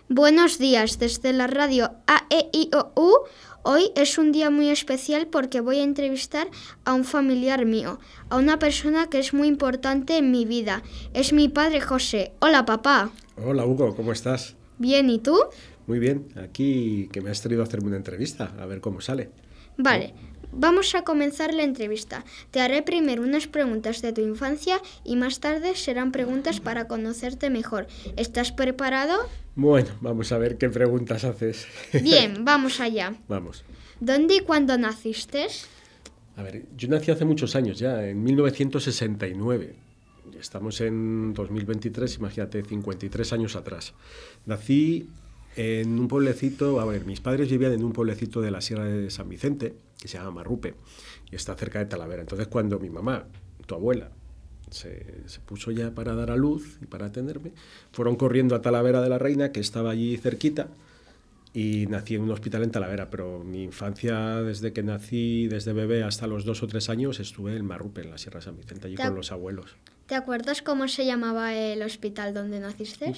Buenos días desde la radio AEIOU. Hoy es un día muy especial porque voy a entrevistar a un familiar mío, a una persona que es muy importante en mi vida. Es mi padre José. Hola, papá. Hola Hugo, ¿cómo estás? Bien, ¿y tú? Muy bien, aquí que me has traído a hacerme una entrevista, a ver cómo sale. Vale, vamos a comenzar la entrevista. Te haré primero unas preguntas de tu infancia y más tarde serán preguntas para conocerte mejor. ¿Estás preparado? Bueno, vamos a ver qué preguntas haces. Bien, vamos allá. Vamos. ¿Dónde y cuándo naciste? A ver, yo nací hace muchos años ya, en 1969. Estamos en 2023, imagínate, 53 años atrás. Nací en un pueblecito, a ver, mis padres vivían en un pueblecito de la Sierra de San Vicente, que se llama Marrupe, y está cerca de Talavera. Entonces, cuando mi mamá, tu abuela, se puso ya para dar a luz y para atenderme, fueron corriendo a Talavera de la Reina, que estaba allí cerquita, y nací en un hospital en Talavera, pero mi infancia, desde que nací, desde bebé hasta los 2 o 3 años, estuve en Marrupe, en la Sierra de San Vicente, allí con los abuelos. ¿Te acuerdas cómo se llamaba el hospital donde naciste?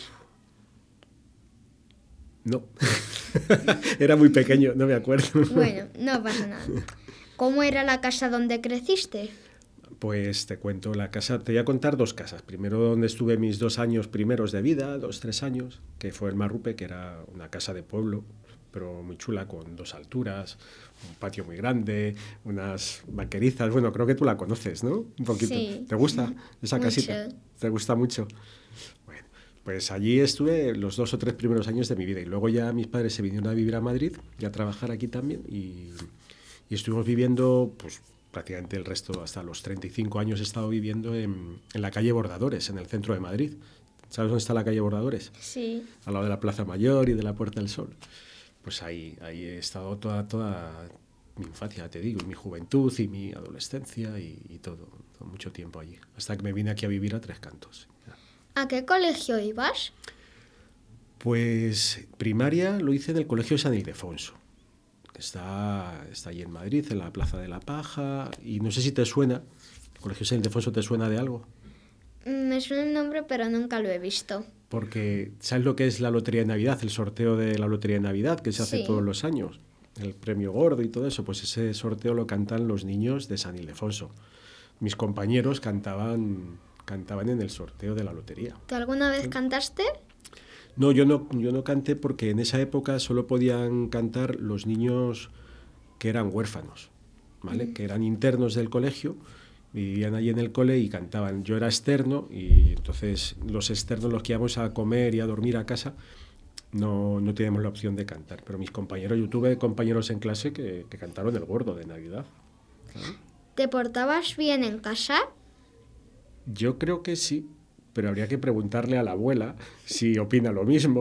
No, era muy pequeño, no me acuerdo. Bueno, no pasa nada. ¿Cómo era la casa donde creciste? Pues te cuento la casa, te voy a contar dos casas. Primero donde estuve mis 2 años primeros de vida, 2, 3 años, que fue en Marrupe, que era una casa de pueblo, pero muy chula, con 2 alturas, un patio muy grande, unas vaquerizas. Bueno, creo que tú la conoces, ¿no? Un poquito. Sí. ¿Te gusta esa casita? Mucho. ¿Te gusta mucho? Bueno, pues allí estuve los 2 o 3 primeros años de mi vida y luego ya mis padres se vinieron a vivir a Madrid y a trabajar aquí también y estuvimos viviendo, pues prácticamente el resto, hasta los 35 años he estado viviendo en la calle Bordadores, en el centro de Madrid. ¿Sabes dónde está la calle Bordadores? Sí. Al lado de la Plaza Mayor y de la Puerta del Sol. Pues ahí he estado toda mi infancia, te digo, y mi juventud y mi adolescencia y todo mucho tiempo allí, hasta que me vine aquí a vivir a Tres Cantos. ¿A qué colegio ibas? Pues primaria lo hice en el Colegio San Ildefonso, que está allí en Madrid, en la Plaza de la Paja, y no sé si te suena, ¿el Colegio San Ildefonso te suena de algo? Me suena el nombre, pero nunca lo he visto. Porque ¿sabes lo que es la Lotería de Navidad? El sorteo de la Lotería de Navidad que se hace Sí. todos los años, el premio gordo y todo eso, pues ese sorteo lo cantan los niños de San Ildefonso. Mis compañeros cantaban en el sorteo de la lotería. ¿Tú alguna vez cantaste? No, yo no canté porque en esa época solo podían cantar los niños que eran huérfanos, ¿vale? Que eran internos del colegio, vivían allí en el cole y cantaban. Yo era externo y entonces los externos, los que íbamos a comer y a dormir a casa, no teníamos la opción de cantar. Pero mis compañeros, yo tuve compañeros en clase que cantaron el gordo de Navidad. ¿Sabes? ¿Te portabas bien en casa? Yo creo que sí, pero habría que preguntarle a la abuela si opina lo mismo.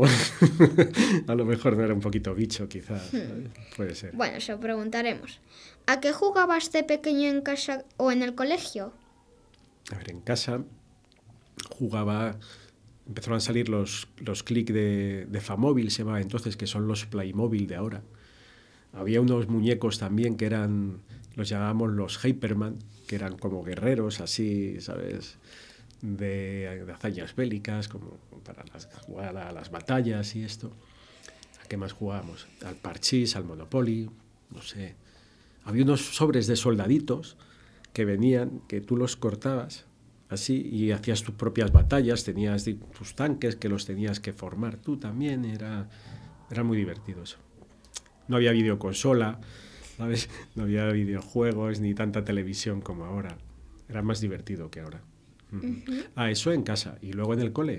A lo mejor no era un poquito bicho, quizás. ¿Sabes? Puede ser. Bueno, eso preguntaremos. ¿A qué jugabas de pequeño en casa o en el colegio? A ver, en casa jugaba, empezaron a salir los click de Famóvil, se llamaba entonces, que son los Playmobil de ahora. Había unos muñecos también que eran, los llamábamos los Hyperman, que eran como guerreros, así, ¿sabes? De hazañas bélicas, como para jugar a las batallas y esto. ¿A qué más jugábamos? Al parchís, al Monopoly, no sé. Había unos sobres de soldaditos que venían, que tú los cortabas así y hacías tus propias batallas, tenías tus tanques que los tenías que formar tú también, era muy divertido eso. No había videoconsola, ¿sabes? No había videojuegos ni tanta televisión como ahora. Era más divertido que ahora. Eso en casa. Y luego en el cole.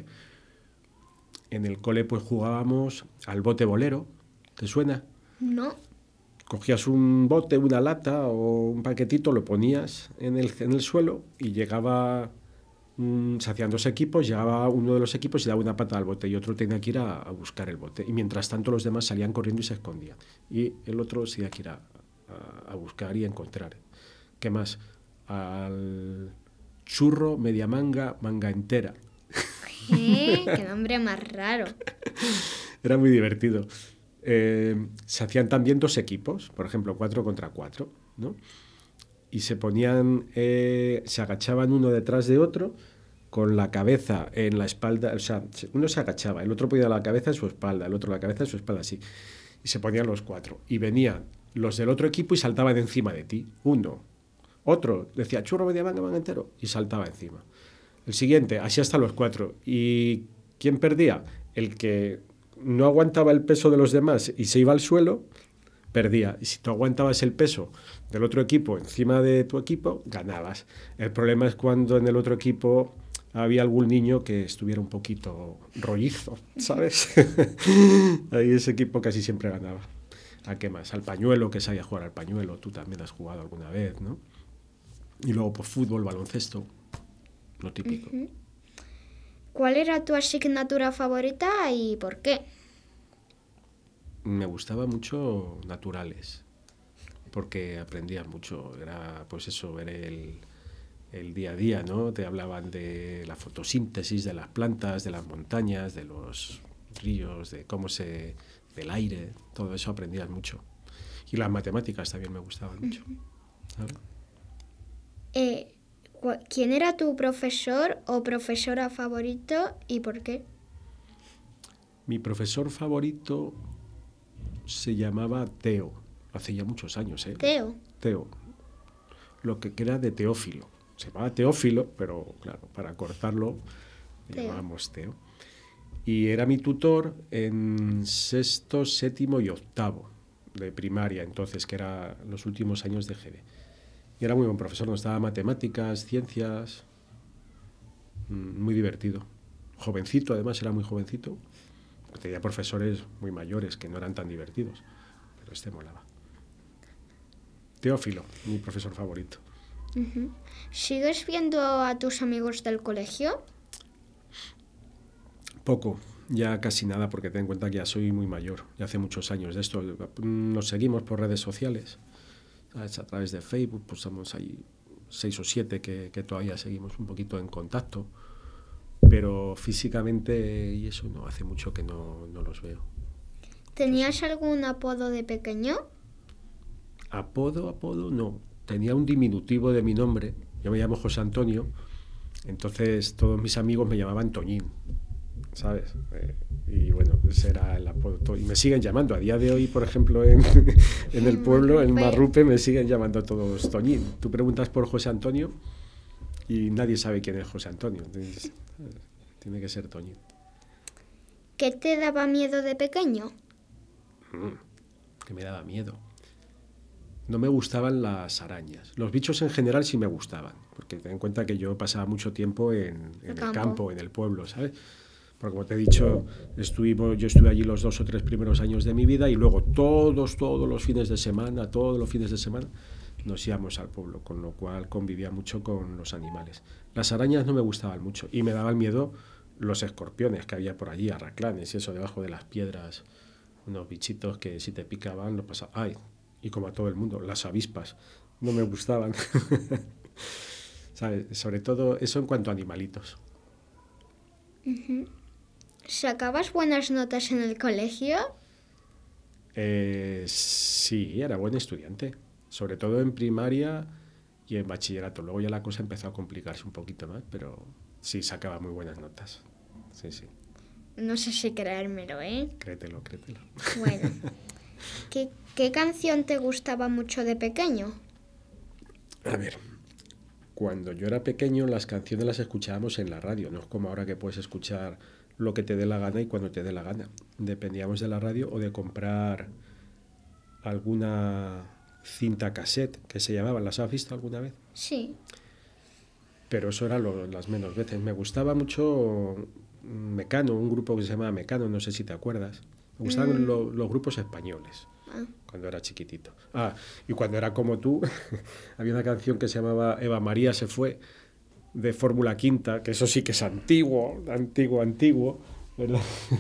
En el cole pues jugábamos al bote bolero. ¿Te suena? No. Cogías un bote, una lata o un paquetito, lo ponías en el suelo y llegaba, se hacían dos equipos, llegaba uno de los equipos y daba una pata al bote y otro tenía que ir a buscar el bote. Y mientras tanto los demás salían corriendo y se escondían. Y el otro se tenía que ir a buscar y a encontrar. ¿Qué más? Al churro, media manga, manga entera. Qué nombre más raro. Era muy divertido. Se hacían también dos equipos, por ejemplo, 4 contra 4, ¿no? Y se ponían, se agachaban uno detrás de otro con la cabeza en la espalda, o sea, uno se agachaba, el otro ponía la cabeza en su espalda, el otro la cabeza en su espalda, así, y se ponían los 4. Y venían los del otro equipo y saltaban encima de ti. Uno, otro, decía, churro, media manga, manga entero, y saltaba encima. El siguiente, así hasta los 4. ¿Y quién perdía? El que no aguantaba el peso de los demás y se iba al suelo, perdía. Y si tú aguantabas el peso del otro equipo encima de tu equipo, ganabas. El problema es cuando en el otro equipo había algún niño que estuviera un poquito rollizo, ¿sabes? Ahí ese equipo casi siempre ganaba. ¿A qué más? Al pañuelo, que sabía jugar al pañuelo. Tú también has jugado alguna vez, ¿no? Y luego pues fútbol, baloncesto, lo típico. ¿Cuál era tu asignatura favorita y por qué? Me gustaba mucho naturales, porque aprendías mucho. Era pues eso, ver el día a día, ¿no? Te hablaban de la fotosíntesis de las plantas, de las montañas, de los ríos, de del aire, todo eso aprendías mucho. Y las matemáticas también me gustaban mucho. ¿Sabes? ¿Quién era tu profesor o profesora favorito y por qué? Mi profesor favorito se llamaba Teo, hace ya muchos años, ¿eh? Teo. Lo que era de Teófilo. Se llamaba Teófilo, pero claro, para cortarlo le llamábamos Teo. Y era mi tutor en 6º, 7º y 8º de primaria, entonces, que era los últimos años de GB. Y era muy buen profesor, nos daba matemáticas, ciencias, muy divertido. Jovencito, además, era muy jovencito. Tenía profesores muy mayores que no eran tan divertidos, pero este molaba. Teófilo, mi profesor favorito. ¿Sigues viendo a tus amigos del colegio? Poco, ya casi nada, porque ten en cuenta que ya soy muy mayor, ya hace muchos años de esto. Nos seguimos por redes sociales, ¿sabes? A través de Facebook, pues somos ahí 6 o 7 que todavía seguimos un poquito en contacto, pero físicamente y eso no, hace mucho que no los veo. ¿Tenías algún apodo de pequeño? Apodo, no. Tenía un diminutivo de mi nombre, yo me llamo José Antonio, entonces todos mis amigos me llamaban Toñín, ¿sabes? Y bueno, ese era el apodo. Y me siguen llamando. A día de hoy, por ejemplo, en el pueblo, en Marrupe, me siguen llamando todos Toñín. Tú preguntas por José Antonio y nadie sabe quién es José Antonio. Entonces, tiene que ser Toñín. ¿Qué te daba miedo de pequeño? Que me daba miedo. No me gustaban las arañas. Los bichos en general sí me gustaban, porque ten en cuenta que yo pasaba mucho tiempo en el campo, en el pueblo, ¿sabes? Porque como te he dicho, yo estuve allí los 2 o 3 primeros años de mi vida y luego todos los fines de semana, nos íbamos al pueblo, con lo cual convivía mucho con los animales. Las arañas no me gustaban mucho y me daban miedo los escorpiones que había por allí, arraclanes y eso debajo de las piedras, unos bichitos que si te picaban lo pasaba. ¡Ay! Y como a todo el mundo, las avispas no me gustaban. ¿Sabes? Sobre todo eso en cuanto a animalitos. ¿Sacabas buenas notas en el colegio? Sí, era buen estudiante. Sobre todo en primaria y en bachillerato. Luego ya la cosa empezó a complicarse un poquito más, pero sí, sacaba muy buenas notas. Sí, sí. No sé si creérmelo, ¿eh? Créetelo. Bueno, ¿qué canción te gustaba mucho de pequeño? A ver, cuando yo era pequeño las canciones las escuchábamos en la radio, no es como ahora que puedes escuchar lo que te dé la gana y cuando te dé la gana. Dependíamos de la radio o de comprar alguna cinta cassette que se llamaban. ¿Las has visto alguna vez? Sí. Pero eso era las menos veces. Me gustaba mucho Mecano, un grupo que se llamaba Mecano, no sé si te acuerdas. Me gustaban los grupos españoles cuando era chiquitito. Y cuando era como tú, había una canción que se llamaba Eva María se fue, de Fórmula Quinta, que eso sí que es antiguo, ¿verdad?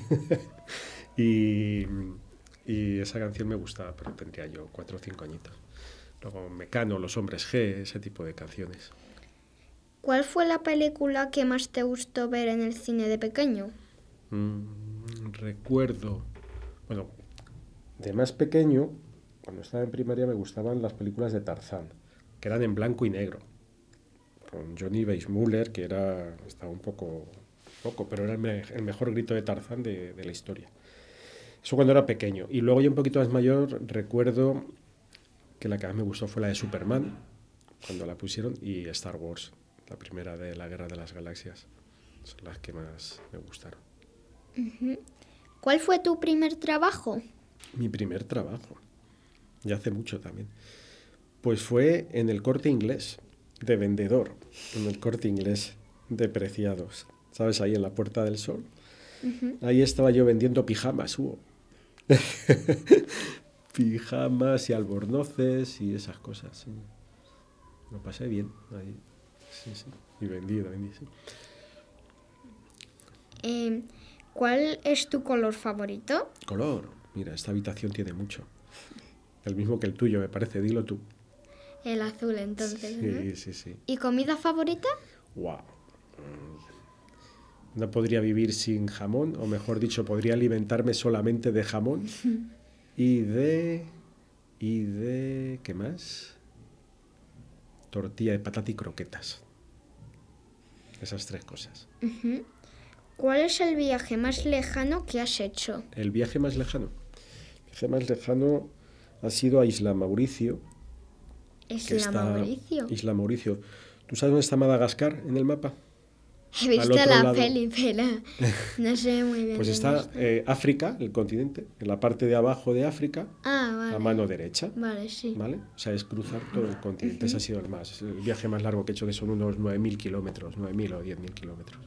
y esa canción me gustaba, pero tendría yo 4 o 5 añitos. Luego Mecano, Los Hombres G, ese tipo de canciones. ¿Cuál fue la película que más te gustó ver en el cine de pequeño? Recuerdo, bueno, de más pequeño, cuando estaba en primaria me gustaban las películas de Tarzán, que eran en blanco y negro. con Johnny Weissmuller, que estaba un poco, pero era el mejor grito de Tarzán de la historia. Eso cuando era pequeño. Y luego ya un poquito más mayor recuerdo que la que más me gustó fue la de Superman, cuando la pusieron, y Star Wars, la primera de la Guerra de las Galaxias. Son las que más me gustaron. ¿Cuál fue tu primer trabajo? Mi primer trabajo, ya hace mucho también, pues fue en el Corte Inglés, de vendedor, en el Corte Inglés de Preciados, ¿sabes? Ahí en la Puerta del Sol. Ahí estaba yo vendiendo pijamas, pijamas y albornoces y esas cosas, sí. Lo pasé bien ahí, sí. Y vendí, sí. ¿Cuál es tu color favorito? Color, mira, esta habitación tiene mucho. El mismo que el tuyo, me parece, dilo tú. El azul, entonces, ¿no? Sí. ¿Y comida favorita? Wow. No podría vivir sin jamón, o mejor dicho, podría alimentarme solamente de jamón y de... ¿qué más? Tortilla de patata y croquetas. Esas 3 cosas. ¿Cuál es el viaje más lejano que has hecho? El viaje más lejano. El viaje más lejano ha sido a Isla Mauricio. Isla Mauricio. ¿Tú sabes dónde está Madagascar en el mapa? He visto la peli, pero no sé muy bien. Pues está África, el continente, en la parte de abajo de África, vale. a mano derecha. Vale, sí. ¿Vale? O sea, es cruzar todo el continente. Ese ha sido el viaje más largo que he hecho, que son unos 9.000 kilómetros, 9.000 o 10.000 kilómetros.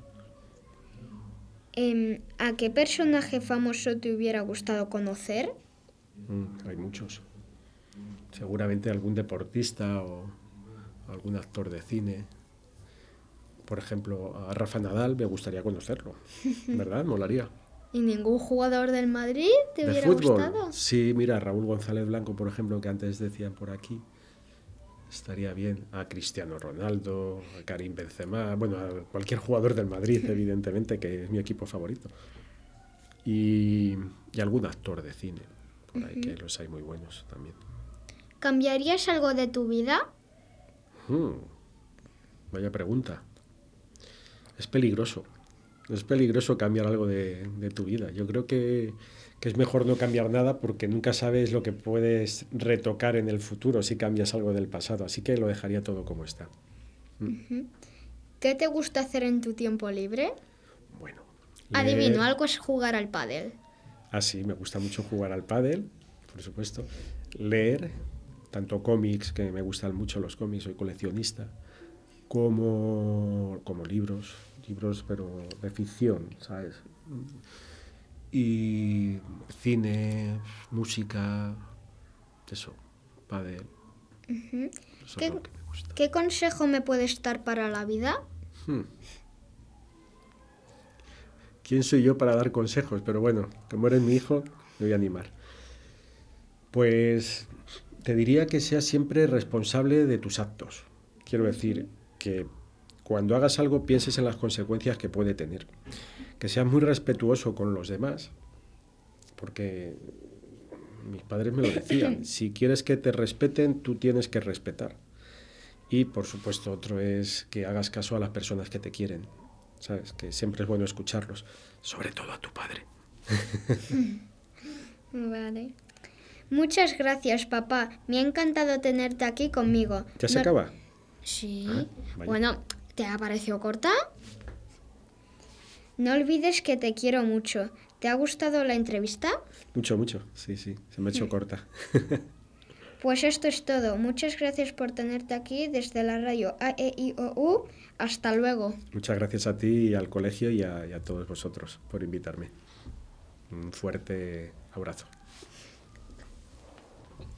¿A qué personaje famoso te hubiera gustado conocer? Hay muchos. Seguramente algún deportista o algún actor de cine. Por ejemplo, a Rafa Nadal me gustaría conocerlo, ¿verdad? Molaría. ¿Y ningún jugador del Madrid te ¿De hubiera fútbol? gustado? Sí, mira, Raúl González Blanco, por ejemplo, que antes decían por aquí, estaría bien. A Cristiano Ronaldo, a Karim Benzema, bueno, a cualquier jugador del Madrid, evidentemente, que es mi equipo favorito. Y algún actor de cine, por ahí, que los hay muy buenos también. ¿Cambiarías algo de tu vida? Vaya pregunta. Es peligroso cambiar algo de tu vida. Yo creo que es mejor no cambiar nada porque nunca sabes lo que puedes retocar en el futuro si cambias algo del pasado. Así que lo dejaría todo como está. ¿Qué te gusta hacer en tu tiempo libre? Bueno. Adivino, algo es jugar al pádel. Sí, me gusta mucho jugar al pádel, por supuesto. Leer, tanto cómics, que me gustan mucho los cómics, soy coleccionista, como libros, pero de ficción, ¿sabes? Y cine, música, eso, pádel. Eso es lo que me gusta. ¿Qué consejo me puedes dar para la vida? ¿Quién soy yo para dar consejos? Pero bueno, como eres mi hijo, me voy a animar. Pues te diría que seas siempre responsable de tus actos. Quiero decir que cuando hagas algo pienses en las consecuencias que puede tener. Que seas muy respetuoso con los demás, porque mis padres me lo decían. Si quieres que te respeten, tú tienes que respetar. Y, por supuesto, otro es que hagas caso a las personas que te quieren. ¿Sabes? Que siempre es bueno escucharlos. Sobre todo a tu padre. Vale. Muchas gracias, papá. Me ha encantado tenerte aquí conmigo. ¿Ya se acaba? Sí. Vaya. Bueno, ¿te ha parecido corta? No olvides que te quiero mucho. ¿Te ha gustado la entrevista? Mucho. Sí. Se me ha hecho corta. Pues esto es todo. Muchas gracias por tenerte aquí desde la radio AEIOU. Hasta luego. Muchas gracias a ti y al colegio y a todos vosotros por invitarme. Un fuerte abrazo.